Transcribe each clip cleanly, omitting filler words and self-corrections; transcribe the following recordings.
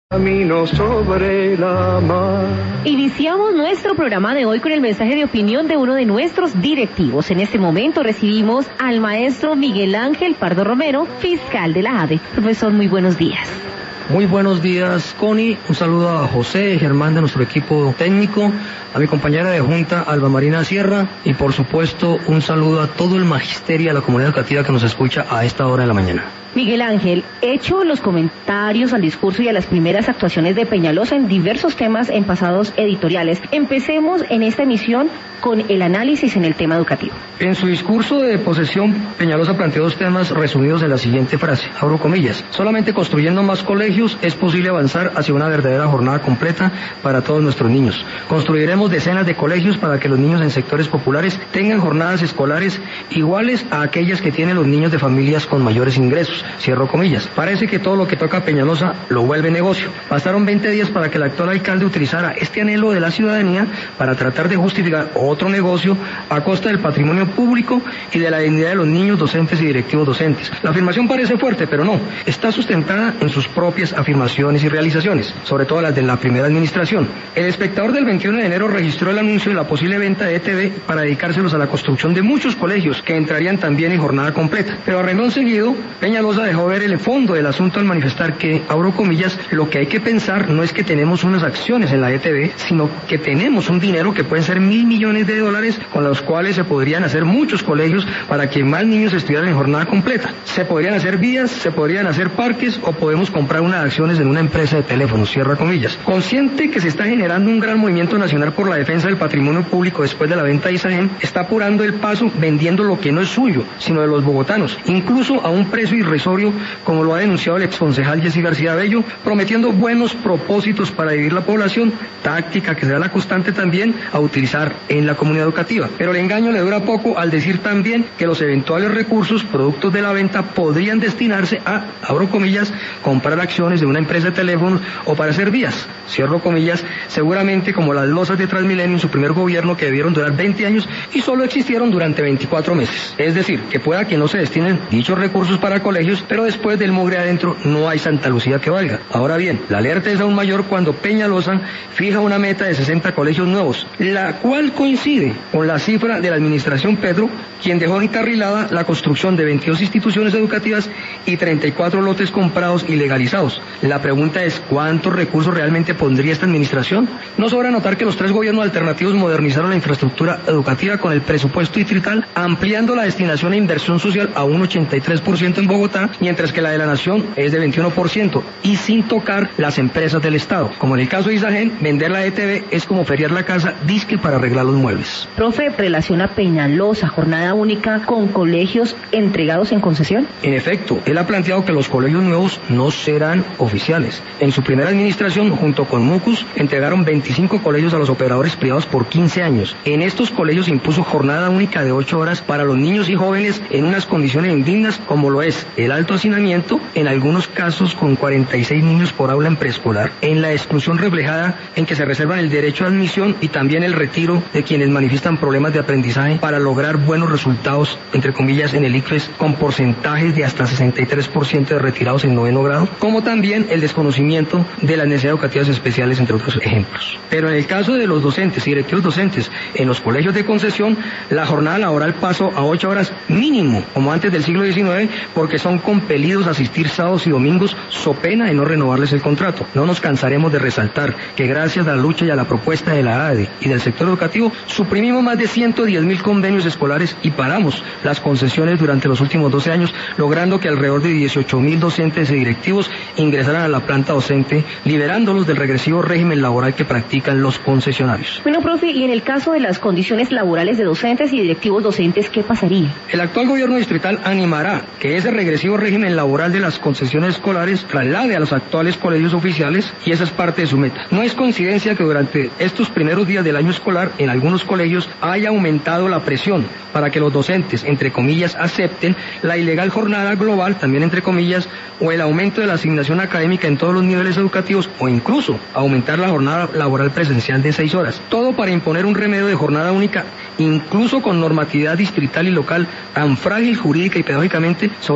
Camino sobre la mar. Iniciamos nuestro programa de hoy con el mensaje de opinión de uno de nuestros directivos. En este momento recibimos al maestro Miguel Ángel Pardo Romero, fiscal de la ADE. Profesor, muy buenos días. Muy buenos días, Connie. Un saludo a José Germán de nuestro equipo técnico, a mi compañera de junta, Alba Marina Sierra, y por supuesto un saludo a todo el magisterio y a la comunidad educativa que nos escucha a esta hora de la mañana. Miguel Ángel, hecho los comentarios al discurso y a las primeras actuaciones de Peñalosa en diversos temas en pasados editoriales, empecemos en esta emisión con el análisis en el tema educativo. En su discurso de posesión, Peñalosa planteó dos temas resumidos en la siguiente frase, abro comillas: solamente construyendo más colegios es posible avanzar hacia una verdadera jornada completa para todos nuestros niños. Construiremos decenas de colegios para que los niños en sectores populares tengan jornadas escolares iguales a aquellas que tienen los niños de familias con mayores ingresos. Cierro comillas. Parece que todo lo que toca a Peñalosa lo vuelve negocio. Bastaron 20 días para que el actual alcalde utilizara este anhelo de la ciudadanía para tratar de justificar otro negocio a costa del patrimonio público y de la dignidad de los niños docentes y directivos docentes. La afirmación parece fuerte, pero no. Está sustentada en sus propias afirmaciones y realizaciones, sobre todo las de la primera administración. El Espectador del 21 de enero registró el anuncio de la posible venta de ETV para dedicárselos a la construcción de muchos colegios que entrarían también en jornada completa. Pero a renglón seguido, Peñalosa dejó ver el fondo del asunto al manifestar que, abro comillas, lo que hay que pensar no es que tenemos unas acciones en la ETV, sino que tenemos un dinero que pueden ser $1.000 millones con los cuales se podrían hacer muchos colegios para que más niños estuvieran en jornada completa. Se podrían hacer vías, se podrían hacer parques o podemos comprar unas acciones en una empresa de teléfonos, cierra comillas. Consciente que se está generando un gran movimiento nacional por la defensa del patrimonio público después de la venta de Isagen, está apurando el paso vendiendo lo que no es suyo, sino de los bogotanos, incluso a un precio irrisorio, como lo ha denunciado el exconcejal Jessy García Bello, prometiendo buenos propósitos para dividir la población, táctica que será la constante también a utilizar en la comunidad educativa. Pero el engaño le dura poco al decir también que los eventuales recursos productos de la venta podrían destinarse a, abro comillas, comprar acciones de una empresa de teléfonos o para hacer vías, cierro comillas, seguramente como las losas de Transmilenio en su primer gobierno, que debieron durar 20 años y solo existieron durante 24 meses. Es decir, que pueda que no se destinen dichos recursos para colegios, pero después del mugre adentro no hay Santa Lucía que valga. Ahora bien, la alerta es aún mayor cuando Peñalosa fija una meta de 60 colegios nuevos, la cual coincide con la cifra de la administración Petro, quien dejó encarrilada la construcción de 22 instituciones educativas y 34 lotes comprados y legalizados. La pregunta es, ¿cuántos recursos realmente pondría esta administración? No sobra notar que los tres gobiernos alternativos modernizaron la infraestructura educativa con el presupuesto distrital, ampliando la destinación e inversión social a un 83% en Bogotá, mientras que la de la nación es de 21%, y sin tocar las empresas del Estado. Como en el caso de Isagen, vender la ETV es como feriar la casa disque para arreglar los muebles. Profe, ¿relaciona Peñalosa jornada única con colegios entregados en concesión? En efecto, él ha planteado que los colegios nuevos no serán oficiales. En su primera administración, junto con Mucus, entregaron 25 colegios a los operadores privados por 15 años. En estos colegios se impuso jornada única de 8 horas para los niños y jóvenes en unas condiciones indignas, como lo es el alto hacinamiento, en algunos casos con 46 niños por aula en preescolar, en la exclusión reflejada en que se reservan el derecho a admisión y también el retiro de quienes manifiestan problemas de aprendizaje para lograr buenos resultados, entre comillas, en el ICFES, con porcentajes de hasta 63% de retirados en 9º grado, como también el desconocimiento de las necesidades educativas especiales, entre otros ejemplos. Pero en el caso de los docentes y directivos docentes en los colegios de concesión, la jornada laboral pasó a 8 horas mínimo, como antes del siglo XIX, porque son compelidos a asistir sábados y domingos, so pena de no renovarles el contrato. No nos cansaremos de resaltar que gracias a la lucha y a la propuesta de la ADE y del sector educativo, suprimimos más de 110.000 convenios escolares y paramos las concesiones durante los últimos 12 años, logrando que alrededor de 18.000 docentes y directivos ingresaran a la planta docente, liberándolos del regresivo régimen laboral que practican los concesionarios. Bueno, profe, y en el caso de las condiciones laborales de docentes y directivos docentes, ¿qué pasaría? El actual gobierno distrital animará que ese regresivo régimen laboral de las concesiones escolares traslade a los actuales colegios oficiales, y esa es parte de su meta. No es coincidencia que durante estos primeros días del año escolar, en algunos colegios haya aumentado la presión para que los docentes, entre comillas, acepten la ilegal jornada global, también entre comillas, o el aumento de la asignación académica en todos los niveles educativos, o incluso aumentar la jornada laboral presencial de 6 horas. Todo para imponer un remedio de jornada única, incluso con normatividad distrital y local tan frágil jurídica y pedagógicamente, sobre las cuales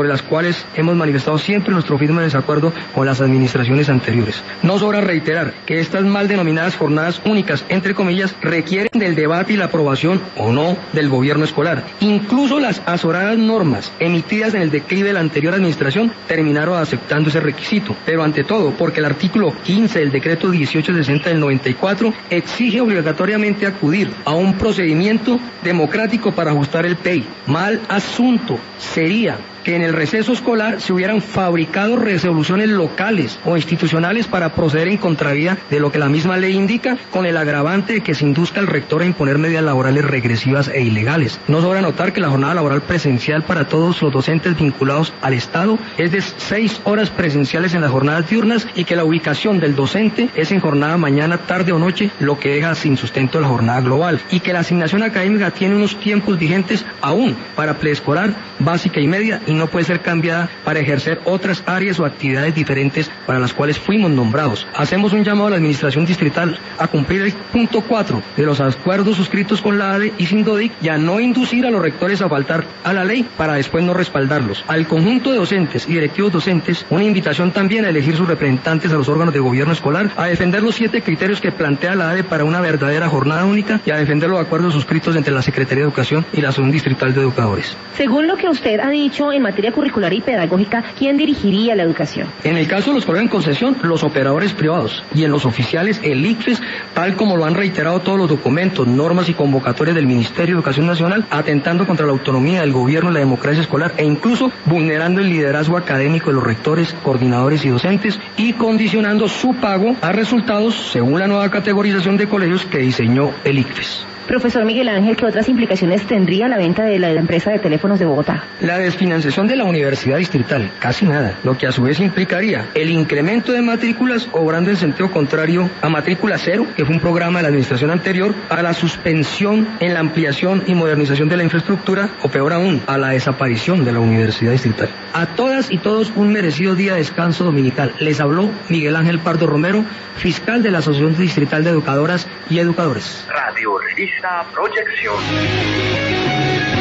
cuales hemos manifestado siempre nuestro firme desacuerdo con las administraciones anteriores. No sobra reiterar que estas mal denominadas jornadas únicas, entre comillas, requieren del debate y la aprobación o no del gobierno escolar. Incluso las azoradas normas emitidas en el declive de la anterior administración terminaron aceptando ese requisito, pero ante todo porque el artículo 15 del decreto 1860 del 94 exige obligatoriamente acudir a un procedimiento democrático para ajustar el PEI. Mal asunto sería que en el receso escolar se hubieran fabricado resoluciones locales o institucionales para proceder en contravía de lo que la misma ley indica, con el agravante de que se induzca al rector a imponer medidas laborales regresivas e ilegales. No sobra notar que la jornada laboral presencial para todos los docentes vinculados al Estado es de 6 horas presenciales en las jornadas diurnas y que la ubicación del docente es en jornada mañana, tarde o noche, lo que deja sin sustento la jornada global, y que la asignación académica tiene unos tiempos vigentes aún para preescolar, básica y media, y no puede ser cambiada para ejercer otras áreas o actividades diferentes para las cuales fuimos nombrados. Hacemos un llamado a la administración distrital a cumplir el punto 4 de los acuerdos suscritos con la ADE y Sindodic y a no inducir a los rectores a faltar a la ley para después no respaldarlos. Al conjunto de docentes y directivos docentes, una invitación también a elegir sus representantes a los órganos de gobierno escolar, a defender los 7 criterios que plantea la ADE para una verdadera jornada única y a defender los acuerdos suscritos entre la Secretaría de Educación y la Asociación Distrital de Educadores. Según lo que usted ha dicho en materia curricular y pedagógica, ¿quién dirigiría la educación? En el caso de los colegios en concesión, los operadores privados, y en los oficiales, el ICFES, tal como lo han reiterado todos los documentos, normas y convocatorias del Ministerio de Educación Nacional, atentando contra la autonomía del gobierno y la democracia escolar, e incluso vulnerando el liderazgo académico de los rectores, coordinadores y docentes, y condicionando su pago a resultados según la nueva categorización de colegios que diseñó el ICFES. Profesor Miguel Ángel, ¿qué otras implicaciones tendría la venta de la empresa de teléfonos de Bogotá? La desfinanciación de la universidad distrital, casi nada, lo que a su vez implicaría el incremento de matrículas obrando en sentido contrario a matrícula cero, que fue un programa de la administración anterior, a la suspensión en la ampliación y modernización de la infraestructura, o peor aún, a la desaparición de la universidad distrital. A todas y todos un merecido día de descanso dominical. Les habló Miguel Ángel Pardo Romero, fiscal de la Asociación Distrital de Educadoras y Educadores. Radio Revista Proyección.